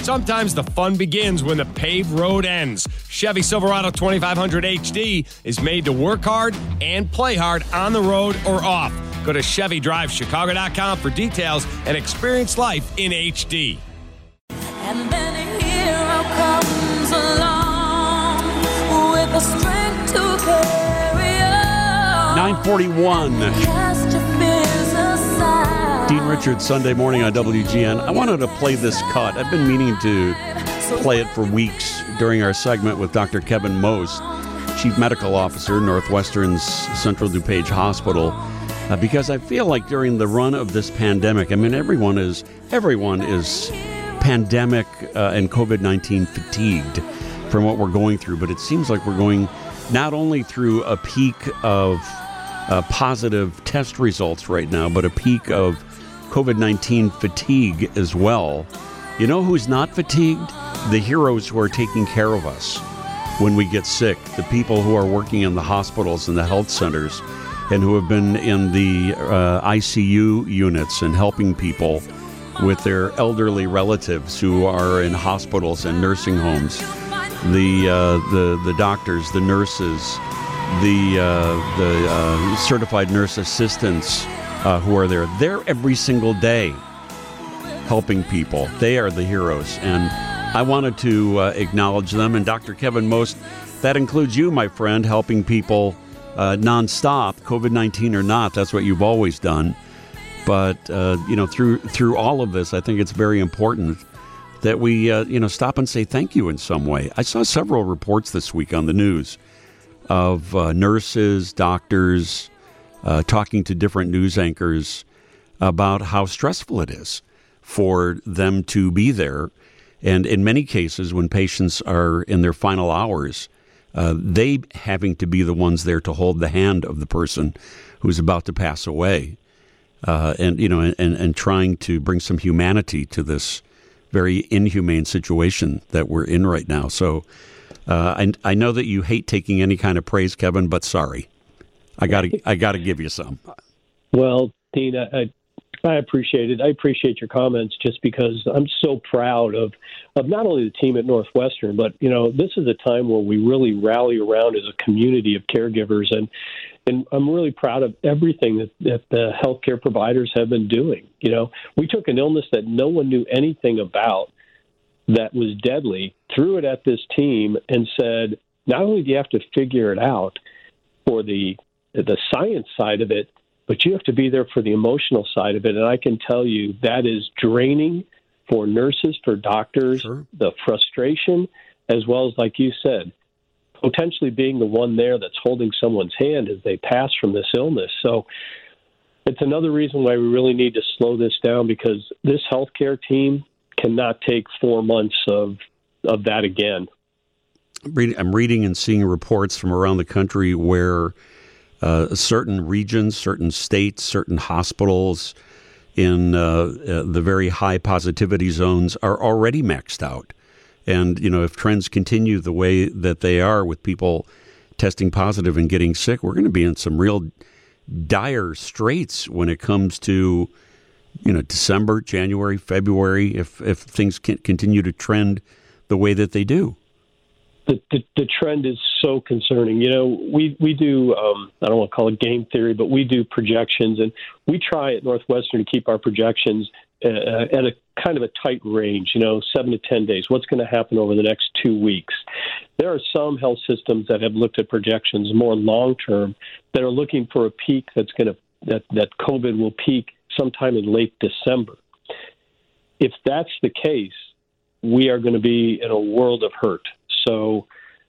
Sometimes the fun begins when the paved road ends. Chevy Silverado 2500 HD is made to work hard and play hard on the road or off. Go to ChevyDriveChicago.com for details and experience life in HD. And then a hero comes along with the strength to carry on. 9:41. Cast your fears aside. Dean Richards, Sunday morning on WGN. I wanted to play this cut. I've been meaning to play it for weeks during our segment with Dr. Kevin Most, Chief Medical Officer, Northwestern's Central DuPage Hospital, because I feel like during the run of this pandemic, I mean, everyone is pandemic and COVID-19 fatigued from what we're going through, but it seems like we're going not only through a peak of positive test results right now, but a peak of COVID-19 fatigue as well. You know who's not fatigued? The heroes who are taking care of us when we get sick, the people who are working in the hospitals and the health centers and who have been in the ICU units and helping people with their elderly relatives who are in hospitals and nursing homes. The doctors, the nurses, the certified nurse assistants who are there. They're every single day helping people. They are the heroes, and I wanted to acknowledge them. And Dr. Kevin Most, that includes you, my friend, helping people nonstop, COVID-19 or not. That's what you've always done. But through all of this, I think it's very important that we stop and say thank you in some way. I saw several reports this week on the news of nurses, doctors, talking to different news anchors about how stressful it is for them to be there. And in many cases, when patients are in their final hours, they having to be the ones there to hold the hand of the person who's about to pass away, and trying to bring some humanity to this very inhumane situation that we're in right now. So I know that you hate taking any kind of praise, Kevin, but sorry, I gotta give you some. Well, Dean, I appreciate it. I appreciate your comments just because I'm so proud of not only the team at Northwestern, but, this is a time where we really rally around as a community of caregivers. And I'm really proud of everything that the healthcare providers have been doing. We took an illness that no one knew anything about that was deadly, threw it at this team and said, not only do you have to figure it out for the science side of it, but you have to be there for the emotional side of it. And I can tell you that is draining for nurses, for doctors, sure. The frustration, as well as, like you said, potentially being the one there that's holding someone's hand as they pass from this illness. So it's another reason why we really need to slow this down, because this healthcare team cannot take 4 months of that again. I'm reading and seeing reports from around the country where certain regions, certain states, certain hospitals in the very high positivity zones are already maxed out. And, if trends continue the way that they are with people testing positive and getting sick, we're going to be in some real dire straits when it comes to, December, January, February, if things can continue to trend the way that they do. The trend is so concerning. We do, I don't want to call it game theory, but we do projections, and we try at Northwestern to keep our projections at a kind of a tight range, 7 to 10 days. What's going to happen over the next 2 weeks? There are some health systems that have looked at projections more long-term that are looking for a peak that COVID will peak sometime in late December. If that's the case, we are going to be in a world of hurt. So,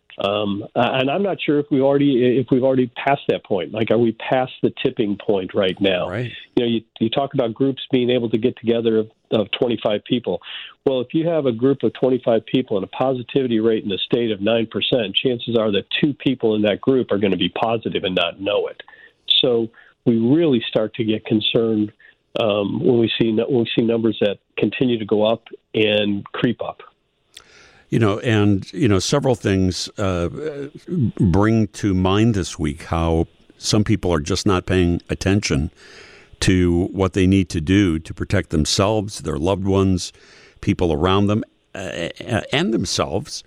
and I'm not sure if we've already passed that point. Like, are we past the tipping point right now? Right. You talk about groups being able to get together of 25 people. Well, if you have a group of 25 people and a positivity rate in the state of 9%, chances are that 2 people in that group are going to be positive and not know it. So we really start to get concerned when we see numbers that continue to go up and creep up. Several things bring to mind this week how some people are just not paying attention to what they need to do to protect themselves, their loved ones, people around them. and themselves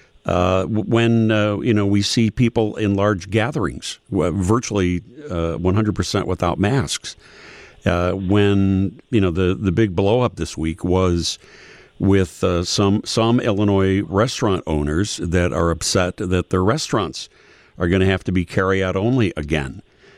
when we see people in large gatherings, virtually 100% without masks. When the big blow up this week was with some Illinois restaurant owners that are upset that their restaurants are going to have to be carry out only again.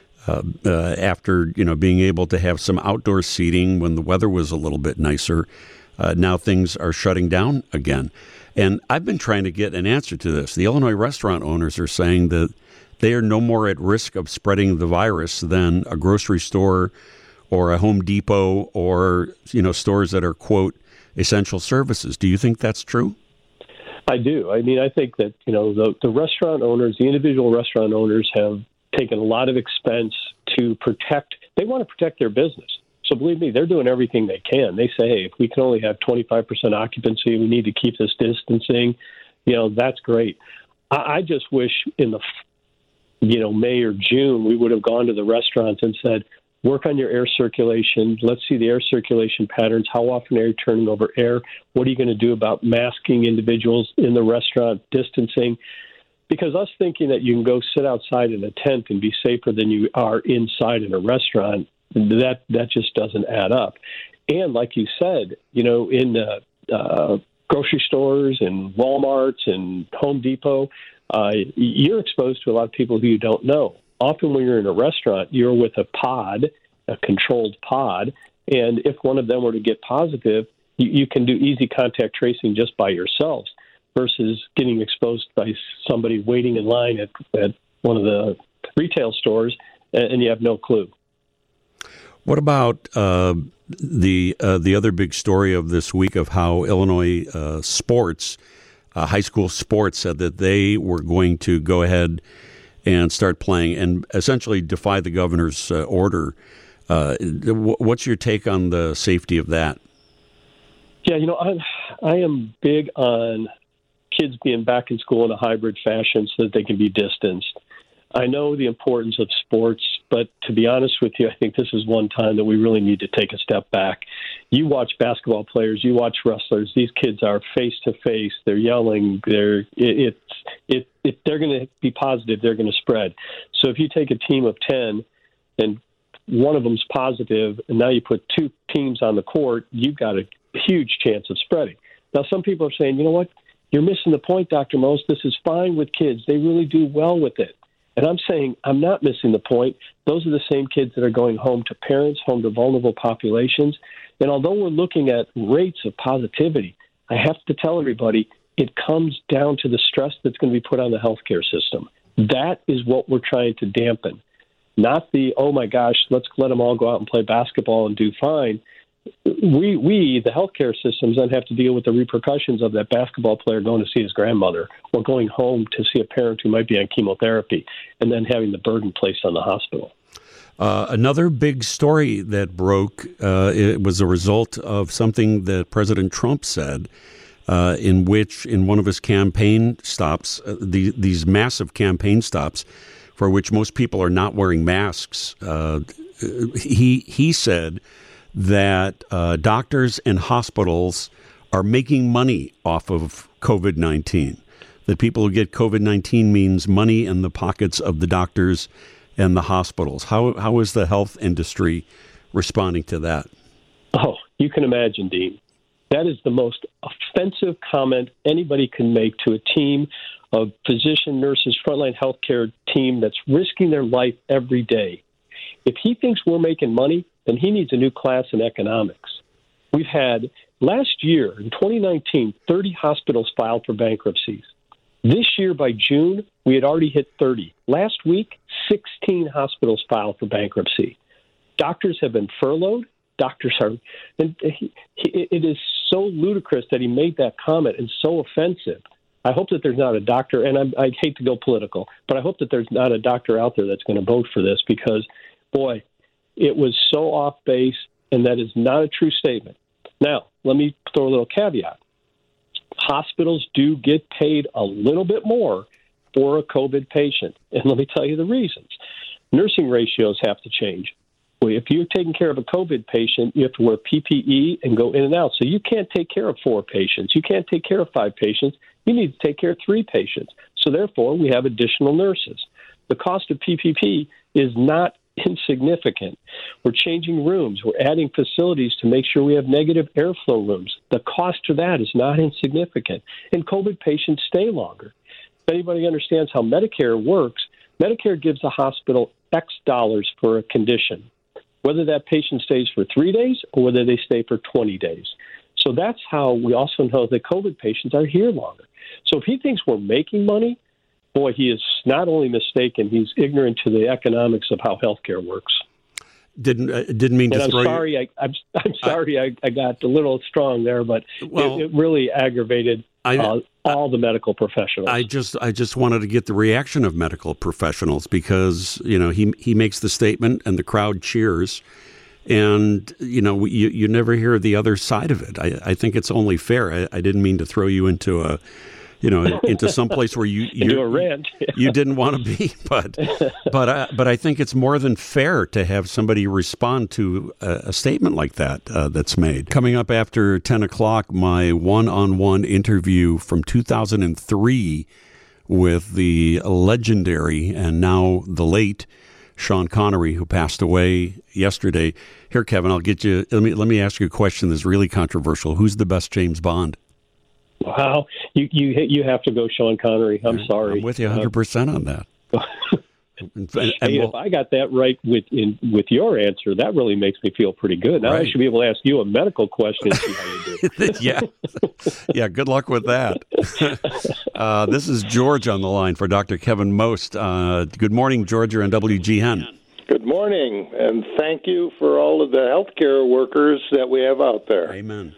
After being able to have some outdoor seating when the weather was a little bit nicer, now things are shutting down again. And I've been trying to get an answer to this. The Illinois restaurant owners are saying that they are no more at risk of spreading the virus than a grocery store or a Home Depot or stores that are, quote, essential services. Do you think that's true? I do. I mean, I think that the restaurant owners, the individual restaurant owners, have taken a lot of expense to protect. They want to protect their business. So believe me, they're doing everything they can. They say, hey, if we can only have 25% occupancy, we need to keep this distancing. That's great. I just wish in the May or June we would have gone to the restaurants and said, work on your air circulation. Let's see the air circulation patterns. How often are you turning over air? What are you going to do about masking individuals in the restaurant, distancing? Because us thinking that you can go sit outside in a tent and be safer than you are inside in a restaurant, that just doesn't add up. And like you said, in grocery stores and Walmarts and Home Depot, you're exposed to a lot of people who you don't know. Often when you're in a restaurant, you're with a controlled pod, and if one of them were to get positive, you can do easy contact tracing just by yourselves versus getting exposed by somebody waiting in line at one of the retail stores, and you have no clue. What about the other big story of this week of how Illinois sports, high school sports, said that they were going to go ahead and start playing and essentially defy the governor's order. What's your take on the safety of that? Yeah, I am big on kids being back in school in a hybrid fashion so that they can be distanced. I know the importance of sports, but to be honest with you, I think this is one time that we really need to take a step back. You watch basketball players, you watch wrestlers. These kids are face to face. They're yelling. If they're going to be positive, they're going to spread. So if you take a team of 10 and one of them's positive, and now you put two teams on the court, you've got a huge chance of spreading. Now, some people are saying, you know what? You're missing the point, Dr. Most. This is fine with kids. They really do well with it. And I'm saying I'm not missing the point. Those are the same kids that are going home to parents, home to vulnerable populations. And although we're looking at rates of positivity, I have to tell everybody it comes down to the stress that's going to be put on the healthcare system. That is what we're trying to dampen, not the, oh, my gosh, let's let them all go out and play basketball and do fine. We, the healthcare systems, then have to deal with the repercussions of that basketball player going to see his grandmother or going home to see a parent who might be on chemotherapy and then having the burden placed on the hospital. Another big story that broke, it was a result of something that President Trump said, in one of his campaign stops, these massive campaign stops for which most people are not wearing masks, he said that doctors and hospitals are making money off of COVID-19, that people who get COVID-19 means money in the pockets of the doctors and the hospitals. How is the health industry responding to that? Oh, you can imagine, Dean. That is the most offensive comment anybody can make to a team of physician, nurses, frontline healthcare team that's risking their life every day. If he thinks we're making money, then he needs a new class in economics. We've had, last year, in 2019, 30 hospitals filed for bankruptcies. This year, by June, we had already hit 30. Last week, 16 hospitals filed for bankruptcy. Doctors have been furloughed. It is so ludicrous that he made that comment and so offensive. I hope that there's not a doctor, and I hate to go political, but I hope that there's not a doctor out there that's going to vote for this because, boy, it was so off base, and that is not a true statement. Now, let me throw a little caveat. Hospitals do get paid a little bit more for a COVID patient, and let me tell you the reasons. Nursing ratios have to change. If you're taking care of a COVID patient, you have to wear PPE and go in and out. So you can't take care of 4 patients. You can't take care of 5 patients. You need to take care of 3 patients. So therefore, we have additional nurses. The cost of PPP is not insignificant. We're changing rooms. We're adding facilities to make sure we have negative airflow rooms. The cost of that is not insignificant. And COVID patients stay longer. If anybody understands how Medicare works, Medicare gives the hospital X dollars for a condition, whether that patient stays for 3 days or whether they stay for 20 days. So that's how we also know that COVID patients are here longer. So if he thinks we're making money, boy, he is not only mistaken, he's ignorant to the economics of how healthcare works. Didn't mean to and throw I'm sorry, you. I'm sorry I got a little strong there, but it really aggravated all the medical professionals. I just wanted to get the reaction of medical professionals because, he makes the statement and the crowd cheers. And, you never hear the other side of it. I think it's only fair. I didn't mean to throw you into into some place where you into a rant. You didn't want to be, but I think it's more than fair to have somebody respond to a statement like that that's made. Coming up after 10 o'clock, my one-on-one interview from 2003 with the legendary and now the late Sean Connery, who passed away yesterday. Here, Kevin, I'll get you. Let me ask you a question that's really controversial. Who's the best James Bond? Wow, you have to go Sean Connery. I'm sorry. I'm with you 100% on that. If I got that right with your answer, that really makes me feel pretty good. Now I should be able to ask you a medical question and see how you do. Yeah. Good luck with that. This is George on the line for Dr. Kevin Most. Good morning, George. You're on WGN. Good morning, and thank you for all of the healthcare workers that we have out there. Amen.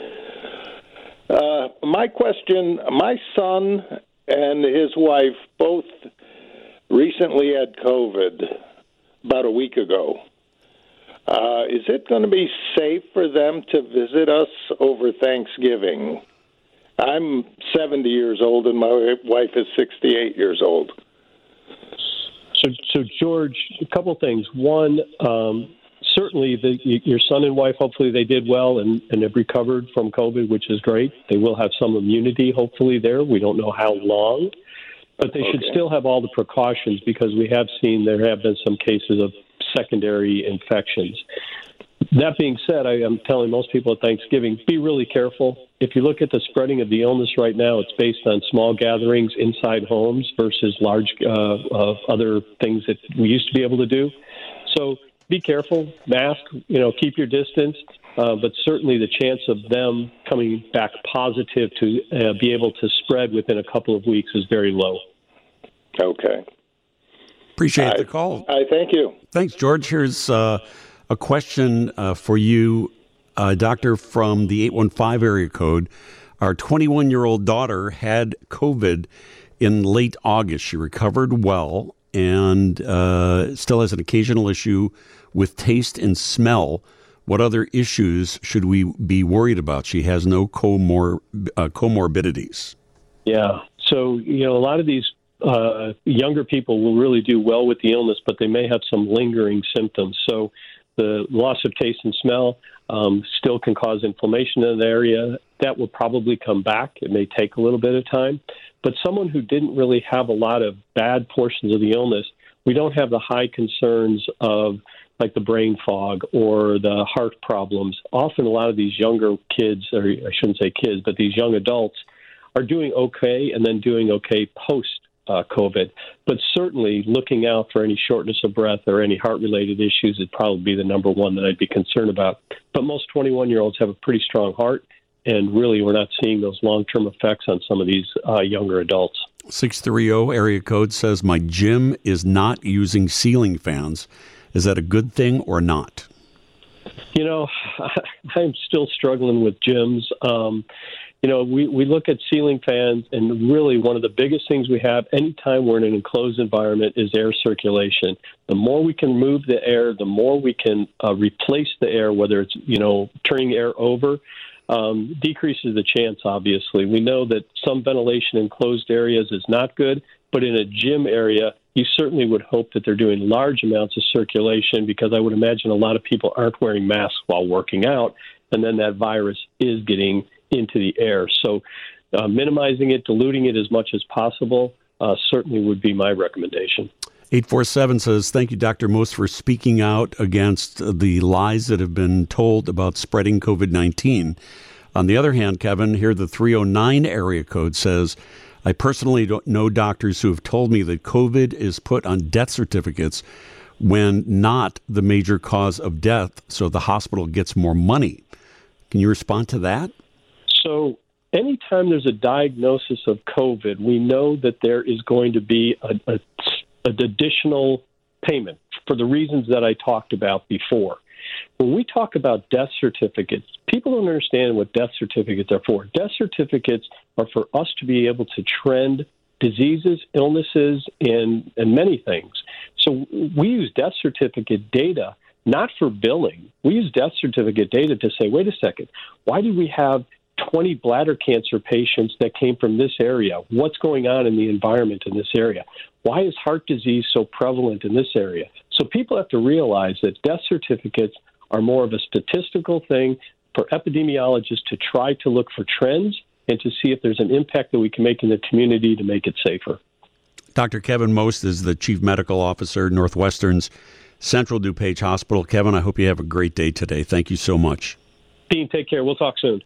My question, my son and his wife both recently had COVID about a week ago. Is it going to be safe for them to visit us over Thanksgiving? I'm 70 years old and my wife is 68 years old. So George, a couple things. One, certainly your son and wife, hopefully they did well and have recovered from COVID, which is great. They will have some immunity, hopefully, there. We don't know how long. But they should still have all the precautions because we have seen there have been some cases of secondary infections. That being said, I am telling most people at Thanksgiving, be really careful. If you look at the spreading of the illness right now, it's based on small gatherings inside homes versus large other things that we used to be able to do. So be careful, mask, keep your distance. But certainly the chance of them coming back positive to be able to spread within a couple of weeks is very low. Okay. Appreciate the call. I thank you. Thanks, George. Here's a question for you, Doctor, from the 815 area code. Our 21-year-old daughter had COVID in late August. She recovered well and still has an occasional issue with taste and smell. What other issues should we be worried about? She has no comorbidities. Yeah. So, a lot of these younger people will really do well with the illness, but they may have some lingering symptoms. So the loss of taste and smell still can cause inflammation in the area. That will probably come back. It may take a little bit of time. But someone who didn't really have a lot of bad portions of the illness, we don't have the high concerns of like the brain fog or the heart problems. Often a lot of these younger kids, or I shouldn't say kids, but these young adults are doing okay and then doing okay post-COVID. But certainly looking out for any shortness of breath or any heart-related issues would probably be the number one that I'd be concerned about. But most 21-year-olds have a pretty strong heart, and really we're not seeing those long-term effects on some of these younger adults. 630 area code says, my gym is not using ceiling fans. Is that a good thing or not? I'm still struggling with gyms. We look at ceiling fans, and really one of the biggest things we have anytime we're in an enclosed environment is air circulation. The more we can move the air, the more we can replace the air, whether it's, turning air over. decreases the chance, obviously. We know that some ventilation in closed areas is not good, but in a gym area, you certainly would hope that they're doing large amounts of circulation, because I would imagine a lot of people aren't wearing masks while working out, and then that virus is getting into the air. So minimizing it, diluting it as much as possible, certainly would be my recommendation. 847 says, thank you, Dr. Most, for speaking out against the lies that have been told about spreading COVID-19. On the other hand, Kevin, here the 309 area code says, I personally don't know doctors who have told me that COVID is put on death certificates when not the major cause of death, so the hospital gets more money. Can you respond to that? So anytime there's a diagnosis of COVID, we know that there is going to be an additional payment for the reasons that I talked about before. When we talk about death certificates, people don't understand what death certificates are for. Death certificates are for us to be able to trend diseases, illnesses, and many things. So we use death certificate data not for billing. We use death certificate data to say, wait a second, why do we have 20 bladder cancer patients that came from this area? What's going on in the environment in this area? Why is heart disease so prevalent in this area? So people have to realize that death certificates are more of a statistical thing for epidemiologists to try to look for trends and to see if there's an impact that we can make in the community to make it safer. Dr. Kevin Most is the Chief Medical Officer, Northwestern's Central DuPage Hospital. Kevin, I hope you have a great day today. Thank you so much. Dean, take care. We'll talk soon.